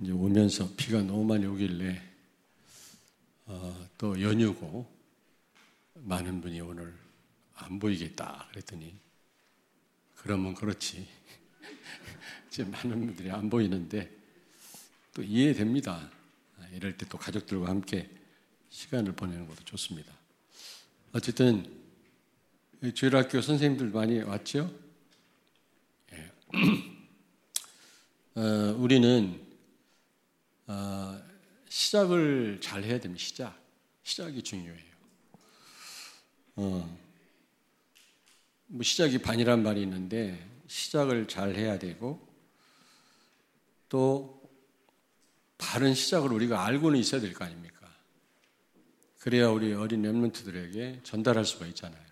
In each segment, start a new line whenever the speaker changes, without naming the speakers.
이제 오면서 비가 너무 많이 오길래 또 연휴고 많은 분이 오늘 안 보이겠다 그랬더니 그러면 그렇지. 이제 많은 분들이 안 보이는데 또 이해됩니다. 이럴 때 또 가족들과 함께 시간을 보내는 것도 좋습니다. 어쨌든 주일학교 선생님들 많이 왔죠? 예. 우리는 시작을 잘 해야 됩니다. 시작이 중요해요. 뭐 시작이 반이란 말이 있는데 시작을 잘 해야 되고 또 바른 시작을 우리가 알고는 있어야 될 거 아닙니까? 그래야 우리 어린 렘넌트들에게 전달할 수가 있잖아요.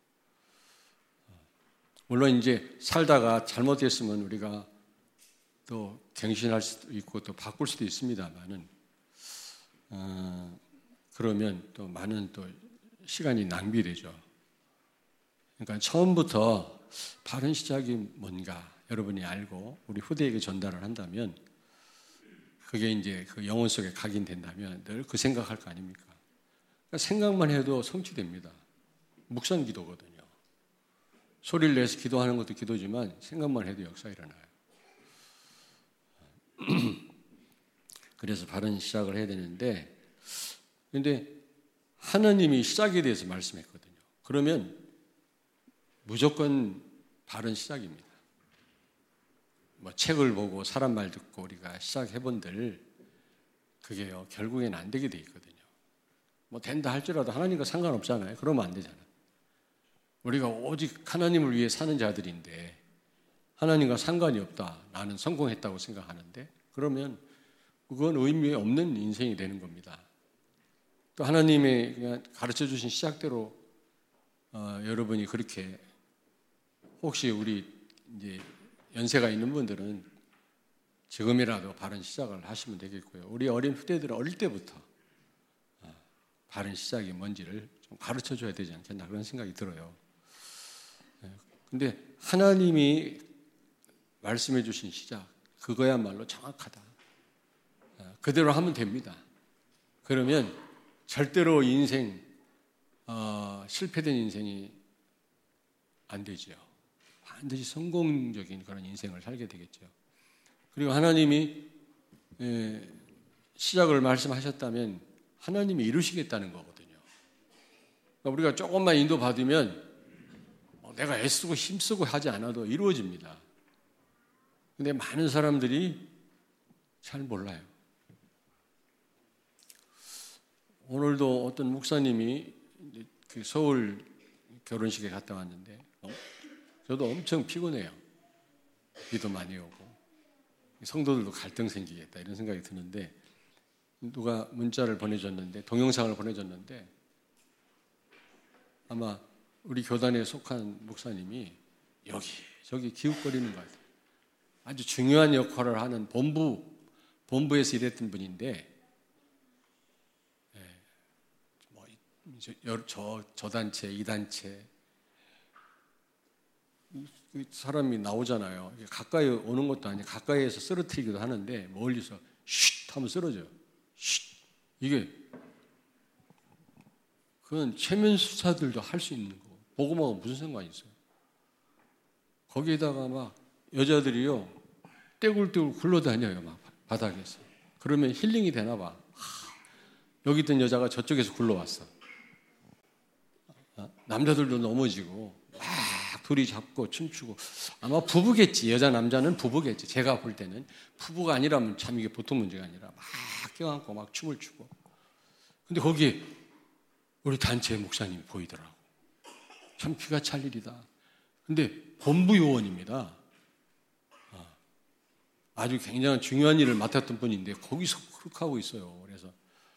물론 이제 살다가 잘못했으면 우리가 또 갱신할 수도 있고 또 바꿀 수도 있습니다만은 그러면 또 많은 또 시간이 낭비되죠. 그러니까 처음부터 바른 시작이 뭔가 여러분이 알고 우리 후대에게 전달을 한다면 그게 이제 그 영혼 속에 각인된다면 늘 그 생각할 거 아닙니까? 그러니까 생각만 해도 성취됩니다. 묵상 기도거든요. 소리를 내서 기도하는 것도 기도지만 생각만 해도 역사 일어나요. 그래서 바른 시작을 해야 되는데 근데 하나님이 시작에 대해서 말씀했거든요. 그러면 무조건 바른 시작입니다. 뭐 책을 보고 사람 말 듣고 우리가 시작해본들 그게요 결국엔 안 되게 돼 있거든요. 뭐 된다 할지라도 하나님과 상관없잖아요. 그러면 안 되잖아요. 우리가 오직 하나님을 위해 사는 자들인데 하나님과 상관이 없다. 나는 성공했다고 생각하는데 그러면 그건 의미 없는 인생이 되는 겁니다. 또 하나님의 그냥 가르쳐 주신 시작대로 여러분이 그렇게 혹시 우리 이제 연세가 있는 분들은 지금이라도 바른 시작을 하시면 되겠고요. 우리 어린 후대들은 어릴 때부터 바른 시작이 뭔지를 좀 가르쳐 줘야 되지 않겠나 그런 생각이 들어요. 근데 하나님이 말씀해 주신 시작 그거야말로 정확하다. 그대로 하면 됩니다. 그러면 절대로 인생 실패된 인생이 안 되죠. 반드시 성공적인 그런 인생을 살게 되겠죠. 그리고 하나님이 시작을 말씀하셨다면 하나님이 이루시겠다는 거거든요. 그러니까 우리가 조금만 인도받으면 내가 애쓰고 힘쓰고 하지 않아도 이루어집니다. 근데 많은 사람들이 잘 몰라요. 오늘도 어떤 목사님이 서울 결혼식에 갔다 왔는데 저도 엄청 피곤해요. 비도 많이 오고 성도들도 갈등 생기겠다 이런 생각이 드는데 누가 문자를 보내줬는데 동영상을 보내줬는데 아마 우리 교단에 속한 목사님이 여기 기웃거리는 것 같아요. 아주 중요한 역할을 하는 본부에서 일했던 분인데 저 단체, 이 단체 사람이 나오잖아요. 가까이 오는 것도 아니고 가까이에서 쓰러뜨리기도 하는데 멀리서 쉿 하면 쓰러져요. 쉿. 그건 최면 수사들도 할 수 있는 거고 보고하고 무슨 상관이 있어요. 거기에다가 막 여자들이요 떼굴떼굴 굴러다녀요. 막 바닥에서. 그러면 힐링이 되나 봐. 여기 있던 여자가 저쪽에서 굴러왔어. 남자들도 넘어지고 막 둘이 잡고 춤추고 아마 부부겠지. 여자 남자는 부부겠지. 제가 볼 때는 부부가 아니라면 참 이게 보통 문제가 아니라 막 껴안고 막 춤을 추고 근데 거기에 우리 단체 목사님이 보이더라고. 참 기가 찰 일이다. 근데 본부 요원입니다. 아주 굉장히 중요한 일을 맡았던 분인데 거기서 그렇게 하고 있어요. 그래서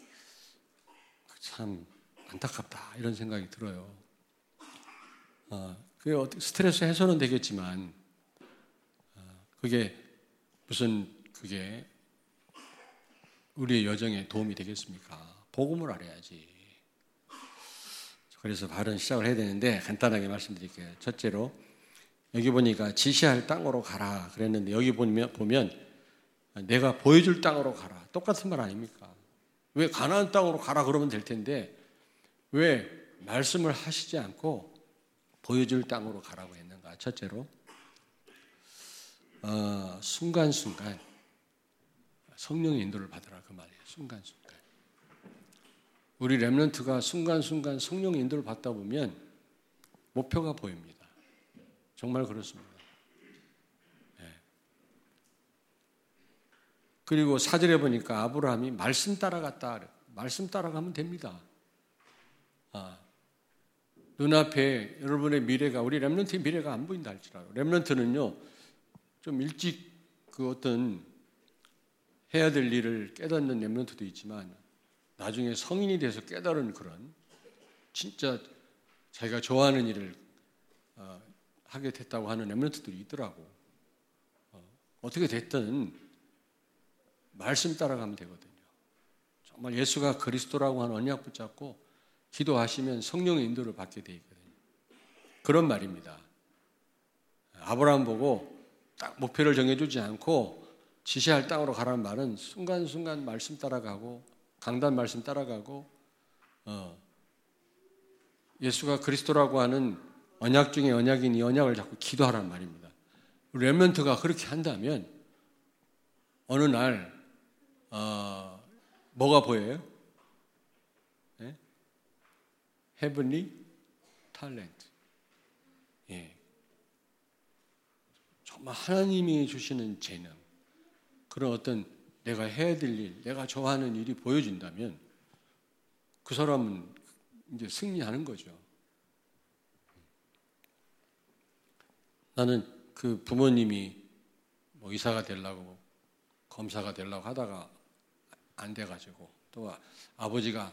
참 안타깝다 이런 생각이 들어요. 그게 스트레스 해소는 되겠지만 그게 우리의 여정에 도움이 되겠습니까? 복음을 알아야지. 그래서 바른 시작을 해야 되는데 간단하게 말씀드릴게요. 첫째로 여기 보니까 지시할 땅으로 가라 그랬는데 여기 보면 내가 보여줄 땅으로 가라. 똑같은 말 아닙니까? 왜 가나안 땅으로 가라 그러면 될 텐데 왜 말씀을 하시지 않고 보여줄 땅으로 가라고 했는가? 첫째로 순간순간 성령의 인도를 받으라 그 말이에요. 순간순간. 우리 렘넌트가 순간순간 성령의 인도를 받다 보면 목표가 보입니다. 정말 그렇습니다. 네. 그리고 사절에 보니까 아브라함이 말씀 따라갔다. 말씀 따라가면 됩니다. 눈앞에 여러분의 미래가, 우리 렘넌트의 미래가 안 보인다 할지라도 렘넌트는요 좀 일찍 그 어떤 해야 될 일을 깨닫는 렘넌트도 있지만 나중에 성인이 돼서 깨달은 그런 진짜 자기가 좋아하는 일을 하게 됐다고 하는 렘넌트들이 있더라고. 어떻게 됐든 말씀 따라가면 되거든요. 정말 예수가 그리스도라고 하는 언약 붙잡고 기도하시면 성령의 인도를 받게 돼 있거든요. 그런 말입니다. 아브라함 보고 딱 목표를 정해주지 않고 지시할 땅으로 가라는 말은 순간순간 말씀 따라가고 강단 말씀 따라가고 예수가 그리스도라고 하는 언약 중에 언약인 이 언약을 자꾸 기도하라는 말입니다. 렘넌트가 그렇게 한다면 어느 날 뭐가 보여요? 네? Heavenly Talent. 예. 정말 하나님이 주시는 재능, 그런 어떤 내가 해야 될 일, 내가 좋아하는 일이 보여진다면 그 사람은 이제 승리하는 거죠. 나는 그 부모님이 뭐 의사가 되려고 검사가 되려고 하다가 안 돼가지고 또 아버지가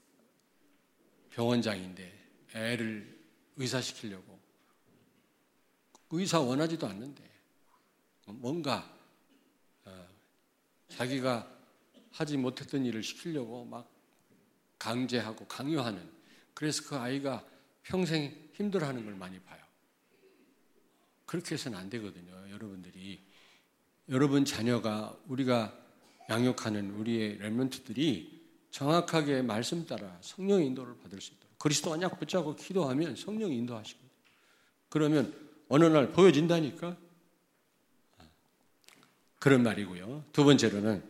병원장인데 애를 의사시키려고 의사 원하지도 않는데 뭔가 자기가 하지 못했던 일을 시키려고 막 강제하고 강요하는, 그래서 그 아이가 평생 힘들어하는 걸 많이 봐요. 그렇게 해서는 안 되거든요. 여러분들이, 여러분 자녀가, 우리가 양육하는 우리의 렘넌트들이 정확하게 말씀 따라 성령의 인도를 받을 수 있도록 그리스도 언약 붙잡고 기도하면 성령이 인도하시거든요. 그러면 어느 날 보여진다니까. 그런 말이고요. 두 번째로는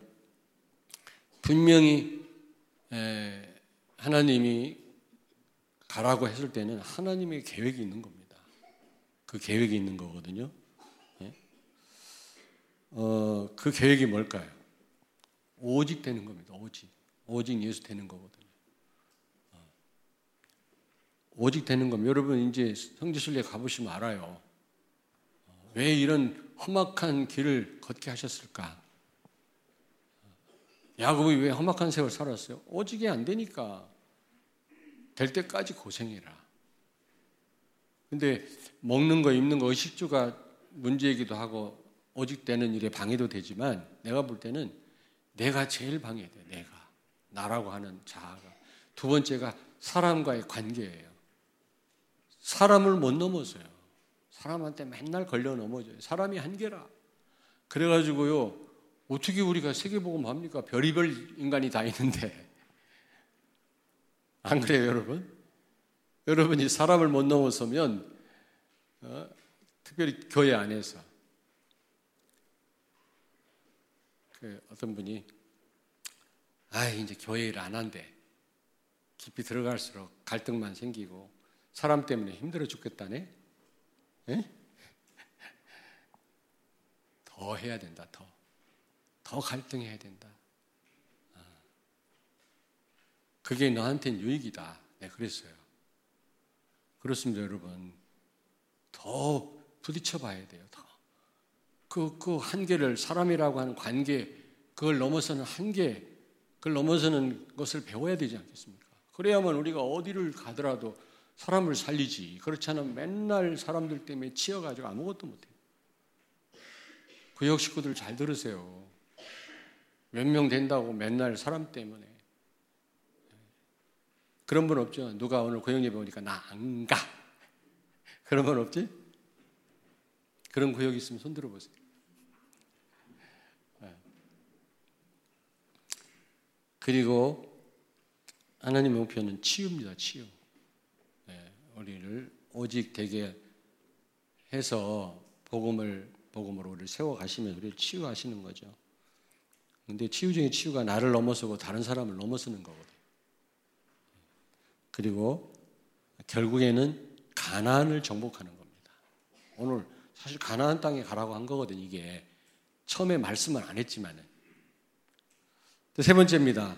분명히 하나님이 가라고 했을 때는 하나님의 계획이 있는 겁니다. 그 계획이 있는 거거든요. 그 계획이 뭘까요? 오직 되는 겁니다. 오직 예수 되는 거거든요. 오직 되는 겁니다. 여러분 이제 성지순례 가보시면 알아요. 왜 이런 험악한 길을 걷게 하셨을까? 야곱이 왜 험악한 세월 살았어요? 오직이 안 되니까. 될 때까지 고생해라. 근데 먹는 거 입는 거 의식주가 문제이기도 하고 오직 되는 일에 방해도 되지만 내가 볼 때는 내가 제일 방해돼. 나라고 하는 자아가. 두 번째가 사람과의 관계예요. 사람을 못 넘어서요. 사람한테 맨날 걸려 넘어져요. 사람이 한계라. 그래가지고요, 어떻게 우리가 세계복음 합니까? 별의별 인간이 다 있는데. 안 그래요, 여러분? 여러분이 사람을 못 넘어서면, 특별히 교회 안에서, 어떤 분이, 이제 교회 일 안 한대. 깊이 들어갈수록 갈등만 생기고, 사람 때문에 힘들어 죽겠다네? 예? 더 해야 된다. 더 갈등해야 된다. 그게 너한테는 유익이다. 네, 그랬어요. 그렇습니다, 여러분. 더 부딪혀 봐야 돼요. 그 한계를, 사람이라고 하는 관계, 그걸 넘어서는 한계, 그걸 넘어서는 것을 배워야 되지 않겠습니까? 그래야만 우리가 어디를 가더라도 사람을 살리지. 그렇지 않으면 맨날 사람들 때문에 치여가지고 아무것도 못해요. 구역 식구들 잘 들으세요. 몇 명 된다고 맨날 사람 때문에. 그런 분 없죠? 누가 오늘 구역 예배 오니까 나 안 가. 그런 분 없지? 그런 구역 있으면 손 들어보세요. 그리고 하나님의 목표는 치유입니다. 치유. 우리를 오직 되게 해서 복음으로 우리를 세워가시면 우리를 치유하시는 거죠. 근데 치유적인 치유가 나를 넘어서고 다른 사람을 넘어서는 거거든요. 그리고 결국에는 가나안을 정복하는 겁니다. 오늘 사실 가나안 땅에 가라고 한 거거든요. 이게 처음에 말씀을 안 했지만은. 또 세 번째입니다.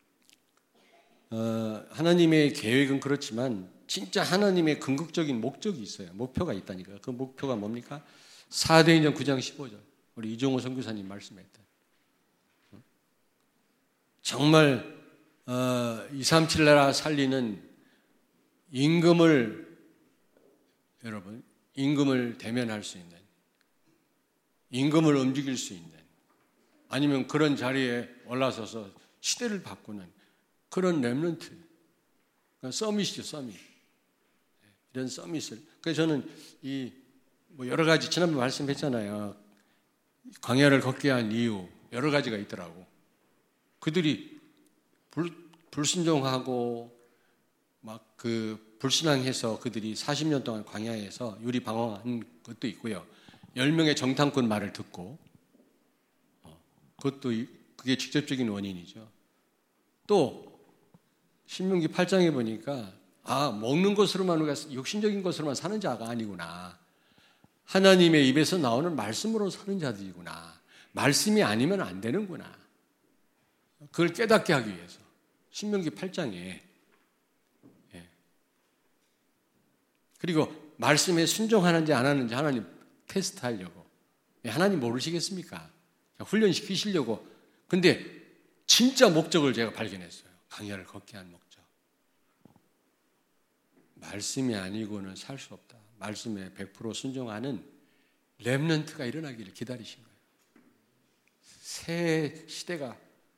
하나님의 계획은 그렇지만 진짜 하나님의 궁극적인 목적이 있어요. 목표가 있다니까요. 그 목표가 뭡니까? 사도행전 9장 15절. 우리 이종호 선교사님 말씀했던. 정말 237 나라 살리는 임금을 대면할 수 있는, 임금을 움직일 수 있는, 아니면 그런 자리에 올라서서 시대를 바꾸는 그런 렘넌트, 서밋이죠, 서밋. 이런 서밋을. 그래서 저는 여러 가지 지난번 말씀했잖아요. 광야를 걷게 한 이유 여러 가지가 있더라고. 그들이 불순종하고 막 불신앙해서 그들이 40년 동안 광야에서 유리방황한 것도 있고요. 10명의 정탐꾼 말을 듣고 그게 직접적인 원인이죠. 또 신명기 8장에 보니까 먹는 것으로만 우리가 육신적인 것으로만 사는 자가 아니구나. 하나님의 입에서 나오는 말씀으로 사는 자들이구나. 말씀이 아니면 안 되는구나. 그걸 깨닫게 하기 위해서 신명기 8장에 그리고 말씀에 순종하는지 안 하는지 하나님 테스트하려고. 하나님 모르시겠습니까? 훈련시키시려고. 근데 진짜 목적을 제가 발견했어요. 광야를 걷게 한 목적. 말씀이 아니고는 살 수 없다. 말씀에 100% 순종하는 렘넌트가 일어나기를 기다리신 거예요. 새 시대가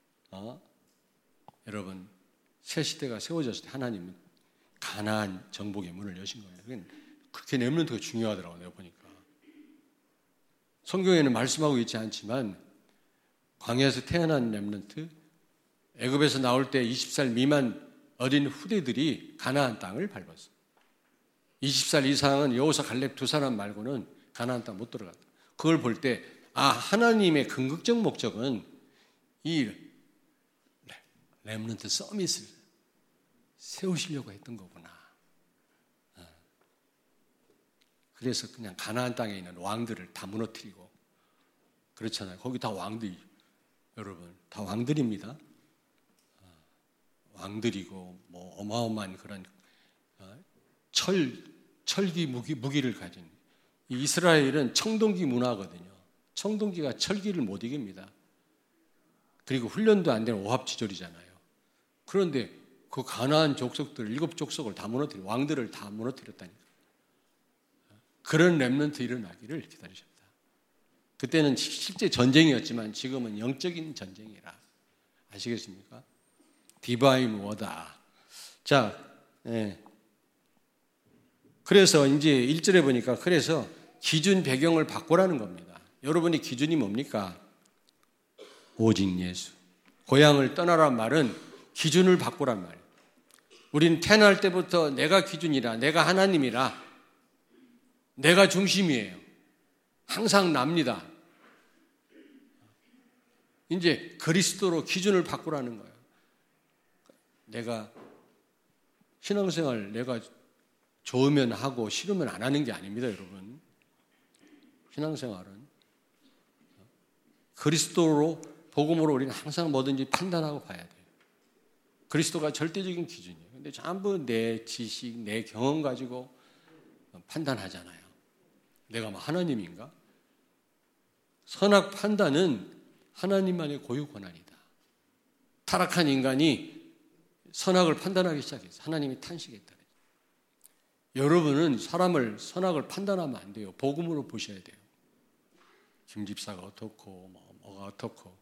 여러분 새 시대가 세워졌을 때 하나님은 가나안 정복의 문을 여신 거예요. 그렇게 렘넌트가 중요하더라고요. 내가 보니까. 성경에는 말씀하고 있지 않지만 광야에서 태어난 렘넌트, 애굽에서 나올 때 20살 미만 어린 후대들이 가나안 땅을 밟았어요. 20살 이상은 여호사 갈렙 두 사람 말고는 가나안 땅 못 들어갔다. 그걸 볼 때 하나님의 궁극적 목적은 이 렘넌트 서밋을 세우시려고 했던 거구나. 그래서 그냥 가나안 땅에 있는 왕들을 다 무너뜨리고 그렇잖아요. 거기 다 왕들이 여러분 다 왕들입니다. 왕들이고 뭐 어마어마한 그런 철기 무기를 가진 이스라엘은 청동기 문화거든요. 청동기가 철기를 못 이깁니다. 그리고 훈련도 안 되는 오합지졸이잖아요. 그런데 그 가나안 족속들 7족속을 다 무너뜨려 왕들을 다 무너뜨렸다니까. 그런 렘넌트 일어나기를 기다리셨다. 그때는 실제 전쟁이었지만 지금은 영적인 전쟁이라. 아시겠습니까? 디바인 워다. 자, 그래서 이제 1절에 보니까 그래서 기준 배경을 바꾸라는 겁니다. 여러분의 기준이 뭡니까? 오직 예수. 고향을 떠나란 말은 기준을 바꾸란 말이에요. 우리는 태어날 때부터 내가 기준이라, 내가 하나님이라, 내가 중심이에요. 항상 납니다. 이제 그리스도로 기준을 바꾸라는 거예요. 내가 신앙생활 내가 좋으면 하고 싫으면 안 하는 게 아닙니다, 여러분. 신앙생활은 그리스도로 복음으로 우리는 항상 뭐든지 판단하고 봐야 돼요. 그리스도가 절대적인 기준이에요. 근데 전부 내 지식, 내 경험 가지고 판단하잖아요. 내가 뭐 하나님인가? 선악 판단은 하나님만의 고유 권한이다. 타락한 인간이 선악을 판단하기 시작했어요. 하나님이 탄식했다. 여러분은 사람을 선악을 판단하면 안 돼요. 복음으로 보셔야 돼요. 김 집사가 어떻고 뭐가 어떻고.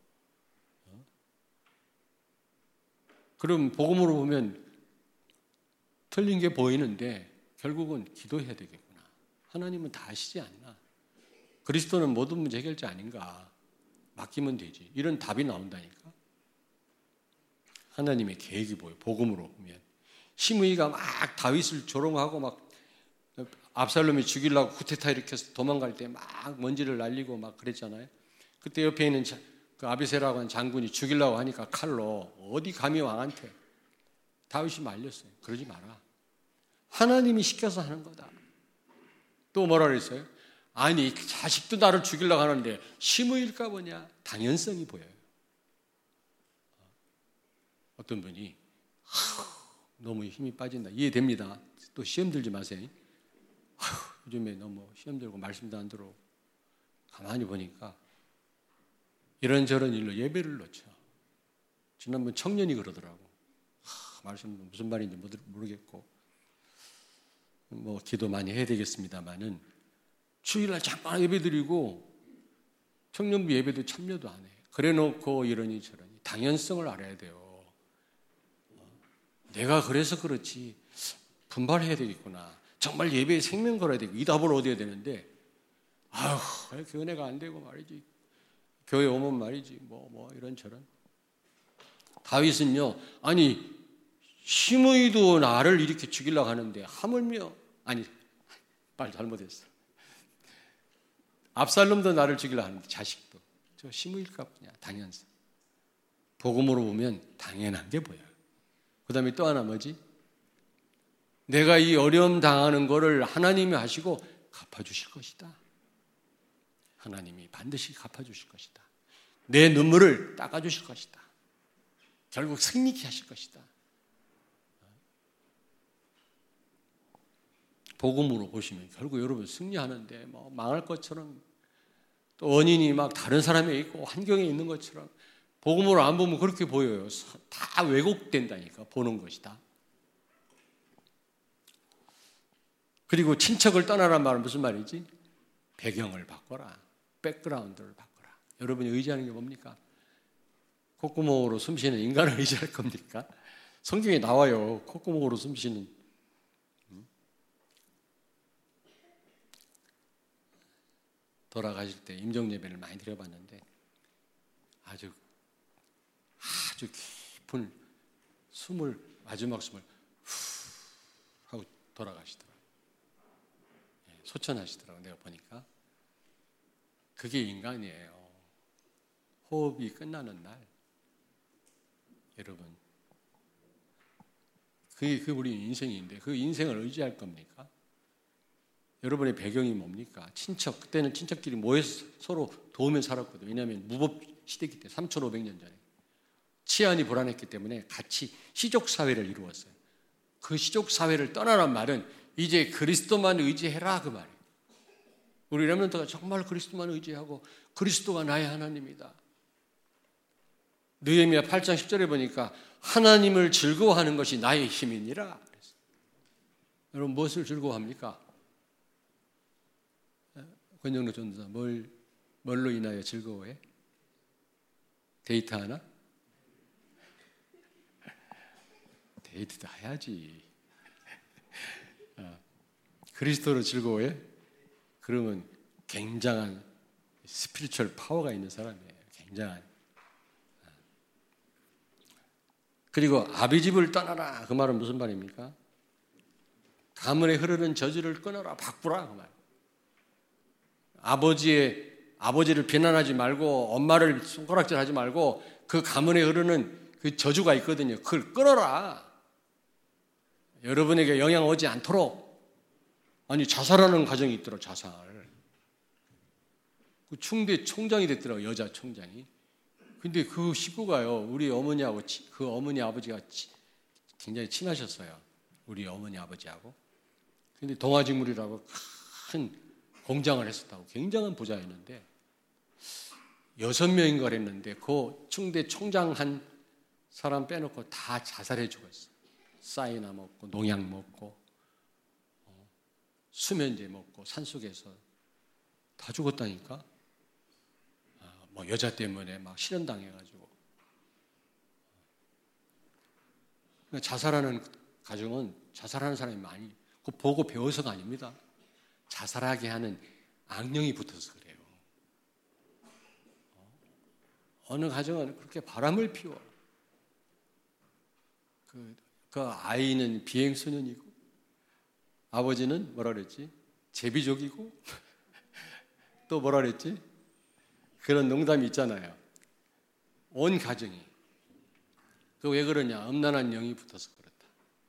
그럼 복음으로 보면 틀린 게 보이는데 결국은 기도해야 되겠구나. 하나님은 다 아시지 않나. 그리스도는 모든 문제 해결자 아닌가. 맡기면 되지. 이런 답이 나온다니까. 하나님의 계획이 보여요. 복음으로 보면 시므이가 막 다윗을 조롱하고 막 압살롬이 죽이려고 쿠데타 일으켜서 도망갈 때 막 먼지를 날리고 막 그랬잖아요. 그때 옆에 있는 그 아비세라고 하는 장군이 죽이려고 하니까 칼로 어디 감히 왕한테 다윗이 말렸어요. 그러지 마라. 하나님이 시켜서 하는 거다. 또 뭐라 그랬어요? 아니 그 자식도 나를 죽이려고 하는데 시므일까 보냐. 당연성이 보여요. 어떤 분이 너무 힘이 빠진다. 이해됩니다. 또 시험 들지 마세요. 요즘에 너무 시험 들고 말씀도 안 들어. 가만히 보니까 이런저런 일로 예배를 놓쳐. 지난번 청년이 그러더라고. 말씀 무슨 말인지 모르겠고 뭐 기도 많이 해야 되겠습니다만은 주일날 잠깐 예배 드리고 청년부 예배도 참여도 안 해. 그래놓고 이러니 저러니 당연성을 알아야 돼요. 내가 그래서 그렇지 분발해야 되겠구나. 정말 예배에 생명 걸어야 되고 이 답을 얻어야 되는데 아휴 교회가 안 되고 말이지. 교회 오면 말이지 뭐 이런저런. 다윗은요 아니 시므이도 나를 이렇게 죽이려고 하는데 하물며 아니 말 잘못했어. 압살롬도 나를 죽이려고 하는데 자식도 저 시므일까 보냐. 당연성. 복음으로 보면 당연한 게 보여요. 그 다음에 또 하나 뭐지? 내가 이 어려움 당하는 거를 하나님이 하시고 갚아주실 것이다. 하나님이 반드시 갚아주실 것이다. 내 눈물을 닦아주실 것이다. 결국 승리케 하실 것이다. 복음으로 보시면 결국 여러분 승리하는데 뭐 망할 것처럼 또 원인이 막 다른 사람에 있고 환경에 있는 것처럼 복음으로 안 보면 그렇게 보여요. 다 왜곡된다니까 보는 것이다. 그리고 친척을 떠나란 말은 무슨 말이지? 배경을 바꿔라. 백그라운드를 바꿔라. 여러분이 의지하는 게 뭡니까? 콧구멍으로 숨쉬는 인간을 의지할 겁니까? 성경에 나와요. 콧구멍으로 숨쉬는. 돌아가실 때 임종예배를 많이 드려봤는데 아주 깊은 숨을 마지막 숨을 후 하고 돌아가시더라고요. 소천하시더라고요. 내가 보니까 그게 인간이에요. 호흡이 끝나는 날 여러분 그게 우리 인생인데 그 인생을 의지할 겁니까? 여러분의 배경이 뭡니까? 친척, 그때는 친척끼리 모여서 서로 도우며 살았거든요. 왜냐하면 무법 시대이기 때문에 3,500년 전에 치안이 불안했기 때문에 같이 시족사회를 이루었어요. 그 시족사회를 떠나란 말은 이제 그리스도만 의지해라 그 말이에요. 우리 렘넌트가 정말 그리스도만 의지하고 그리스도가 나의 하나님이다. 느헤미야 8장 10절에 보니까 하나님을 즐거워하는 것이 나의 힘이니라 그랬어요. 여러분 무엇을 즐거워합니까? 권영로 전도사 뭘로 인하여 즐거워해? 데이트 하나? 데이트도 해야지. 그리스도로 즐거워해? 그러면 굉장한 스피리추얼 파워가 있는 사람이에요. 굉장한. 그리고 아비 집을 떠나라. 그 말은 무슨 말입니까? 가문에 흐르는 저주를 끊어라. 바꾸라. 그 말. 아버지를 비난하지 말고 엄마를 손가락질하지 말고 그 가문에 흐르는 그 저주가 있거든요. 그걸 끊어라. 여러분에게 영향 오지 않도록. 아니 자살하는 가정이 있더라. 자살. 그 충대 총장이 됐더라고. 여자 총장이. 근데 그 식구가요. 우리 어머니하고 그 어머니 아버지가 굉장히 친하셨어요. 우리 어머니 아버지하고. 근데 동아직물이라고 큰 공장을 했었다고. 굉장한 부자였는데 6명인가 그랬는데 그 충대 총장 한 사람 빼놓고 다 자살해 죽었어. 사이나 먹고 농약 먹고 수면제 먹고 산속에서 다 죽었다니까. 뭐 여자 때문에 막 실현당해가지고. 자살하는 가정은 자살하는 사람이 많이 그거 보고 배워서가 아닙니다. 자살하게 하는 악령이 붙어서 그래요. 어느 가정은 그렇게 바람을 피워. 그 아이는 비행소년이고 아버지는 뭐라 그랬지? 제비족이고 또 뭐라 그랬지? 그런 농담이 있잖아요. 온 가정이. 그 왜 그러냐? 음란한 영이 붙어서 그렇다.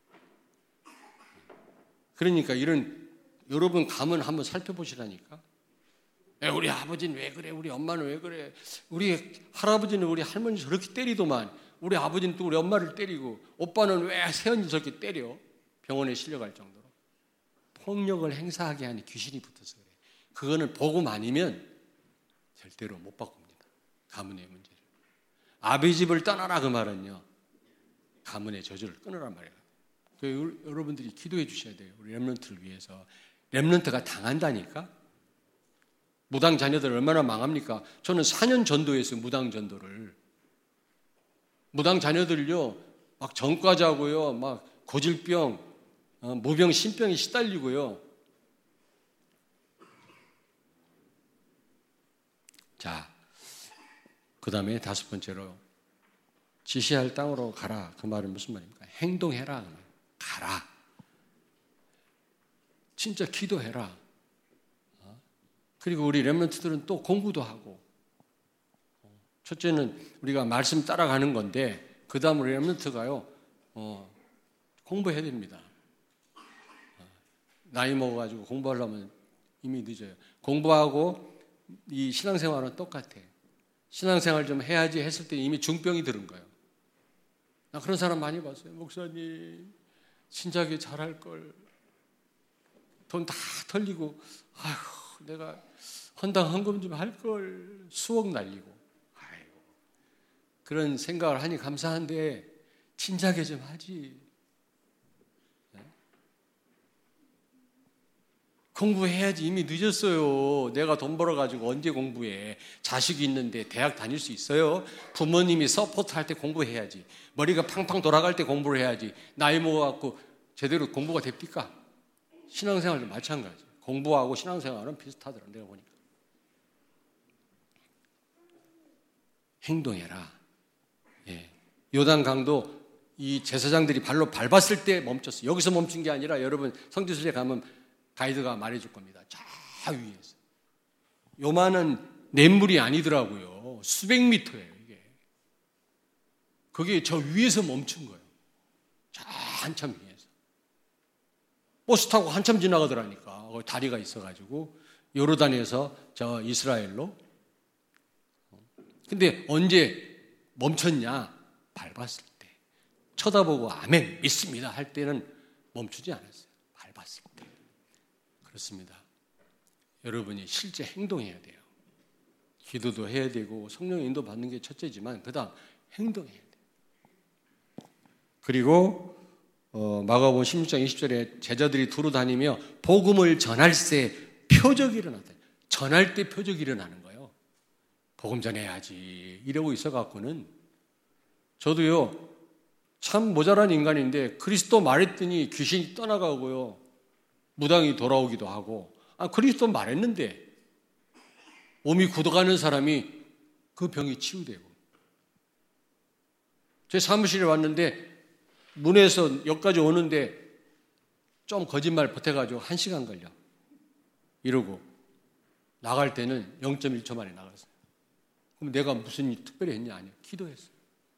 그러니까 여러분 감은 한번 살펴보시라니까. 우리 아버지는 왜 그래? 우리 엄마는 왜 그래? 우리 할아버지는 우리 할머니 저렇게 때리더만 우리 아버지는 또 우리 엄마를 때리고 오빠는 왜 새언니 저렇게 때려? 병원에 실려갈 정도로. 폭력을 행사하게 하는 귀신이 붙어서 그래. 그거는 복음 아니면 절대로 못 바꿉니다. 가문의 문제를. 아비 집을 떠나라 그 말은요. 가문의 저주를 끊으란 말이에요. 여러분들이 기도해 주셔야 돼요. 우리 렘넌트를 위해서. 렘넌트가 당한다니까. 무당 자녀들 얼마나 망합니까? 저는 4년 전도했어요. 무당 전도를. 무당 자녀들요. 막 전과자고요. 막 고질병, 무병, 신병이 시달리고요. 자, 그 다음에 5번째로 지시할 땅으로 가라. 그 말은 무슨 말입니까? 행동해라. 가라. 진짜 기도해라. 그리고 우리 렘넌트들은 또 공부도 하고. 첫째는 우리가 말씀 따라가는 건데 그 다음 우리 렘넌트가요. 공부해야 됩니다. 나이 먹어가지고 공부하려면 이미 늦어요. 공부하고 이 신앙생활은 똑같아. 신앙생활 좀 해야지 했을 때 이미 중병이 들은 거예요. 나 그런 사람 많이 봤어요. 목사님 진작에 잘할 걸. 돈 다 털리고 아휴 내가 헌당 헌금 좀 할 걸 수억 날리고 아이고 그런 생각을 하니 감사한데 진작에 좀 하지. 공부해야지. 이미 늦었어요. 내가 돈 벌어가지고 언제 공부해. 자식이 있는데 대학 다닐 수 있어요? 부모님이 서포트할 때 공부해야지. 머리가 팡팡 돌아갈 때 공부를 해야지. 나이 먹어갖고 제대로 공부가 됩니까? 신앙생활도 마찬가지. 공부하고 신앙생활은 비슷하더라 내가 보니까. 행동해라. 예. 요단강도 이 제사장들이 발로 밟았을 때 멈췄어요. 여기서 멈춘 게 아니라 여러분 성지순례 가면 가이드가 말해줄 겁니다. 저 위에서. 요만한 냇물이 아니더라고요. 수백 미터예요, 이게. 그게 저 위에서 멈춘 거예요. 저 한참 위에서. 버스 타고 한참 지나가더라니까. 다리가 있어가지고. 요르단에서 저 이스라엘로. 근데 언제 멈췄냐? 밟았을 때. 쳐다보고 아멘, 믿습니다 할 때는 멈추지 않았어요. 밟았을 때. 그렇습니다. 여러분이 실제 행동해야 돼요. 기도도 해야 되고 성령 인도 받는 게 첫째지만 그 다음 행동해야 돼요. 그리고 마가복음 16장 20절에 제자들이 두루 다니며 복음을 전할세 표적이 일어났다. 전할 때 표적이 일어나는 거예요. 복음 전해야지 이러고 있어갖고는 저도요 참 모자란 인간인데 그리스도 말했더니 귀신이 떠나가고요. 무당이 돌아오기도 하고 그리스도 말했는데 몸이 굳어가는 사람이 그 병이 치유되고 제 사무실에 왔는데 문에서 여기까지 오는데 좀 거짓말 보태가지고 1시간 걸려 이러고 나갈 때는 0.1초 만에 나갔어요. 그럼 내가 무슨 일 특별히 했냐? 아니요. 기도했어요.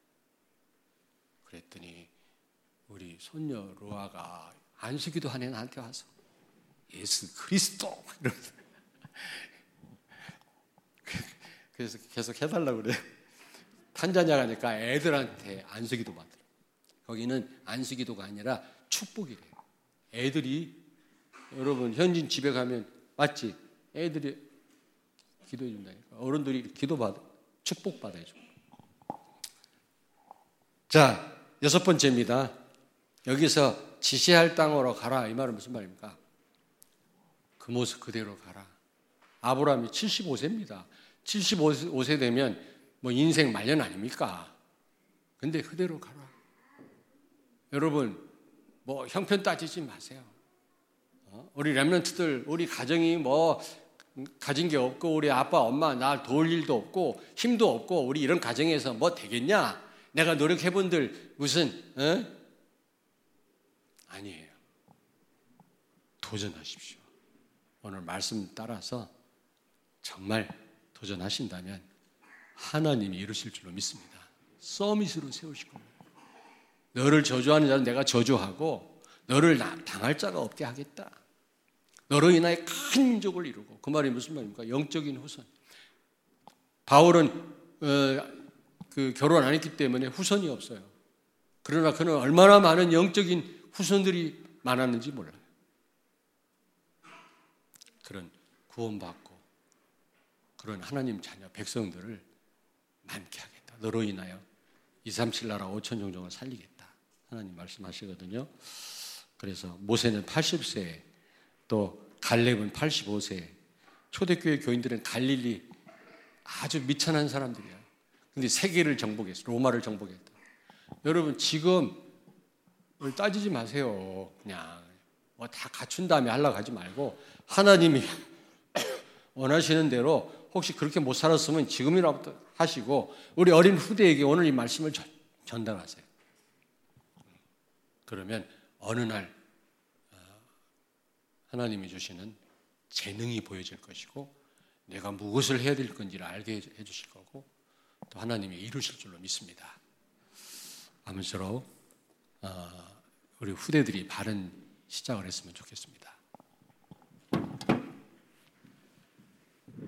그랬더니 우리 손녀 로아가 안수기도 하네 나한테 와서 예수 그리스도 이러면서 그래서 계속 해달라고 그래요. 탄자니아 가니까 애들한테 안수기도 받더라고요. 거기는 안수기도가 아니라 축복이래요. 애들이 여러분 현진 집에 가면 맞지? 애들이 기도해 준다니까. 어른들이 기도받아 축복받아야죠. 자, 6번째입니다. 여기서 지시할 땅으로 가라. 이 말은 무슨 말입니까? 그 모습 그대로 가라. 아브라함이 75세입니다. 75세 되면 뭐 인생 말년 아닙니까? 근데 그대로 가라. 여러분 뭐 형편 따지지 마세요. 우리 렘넌트들 우리 가정이 뭐 가진 게 없고 우리 아빠 엄마 나 도울 일도 없고 힘도 없고 우리 이런 가정에서 뭐 되겠냐? 내가 노력해본들 무슨 아니에요. 도전하십시오. 오늘 말씀 따라서 정말 도전하신다면 하나님이 이루실 줄로 믿습니다. 서밋으로 세우실 겁니다. 너를 저주하는 자는 내가 저주하고 너를 당할 자가 없게 하겠다. 너로 인하여 큰 민족을 이루고. 그 말이 무슨 말입니까? 영적인 후손. 바울은 결혼 안 했기 때문에 후손이 없어요. 그러나 그는 얼마나 많은 영적인 후손들이 많았는지 몰라요. 그런 구원받고 그런 하나님 자녀 백성들을 많게 하겠다. 너로 인하여 237 나라 5천 종족을 살리겠다. 하나님 말씀하시거든요. 그래서 모세는 80세, 또 갈렙은 85세. 초대교회 교인들은 갈릴리 아주 미천한 사람들이야. 근데 세계를 정복했어. 로마를 정복했다. 여러분 지금을 따지지 마세요. 그냥 뭐 다 갖춘 다음에 하려고 하지 말고 하나님이 원하시는 대로 혹시 그렇게 못 살았으면 지금이라부터 하시고 우리 어린 후대에게 오늘 이 말씀을 전달하세요. 그러면 어느 날 하나님이 주시는 재능이 보여질 것이고 내가 무엇을 해야 될 건지를 알게 해주실 거고 또 하나님이 이루실 줄로 믿습니다. 아무쪼록 우리 후대들이 바른 시작을 했으면 좋겠습니다.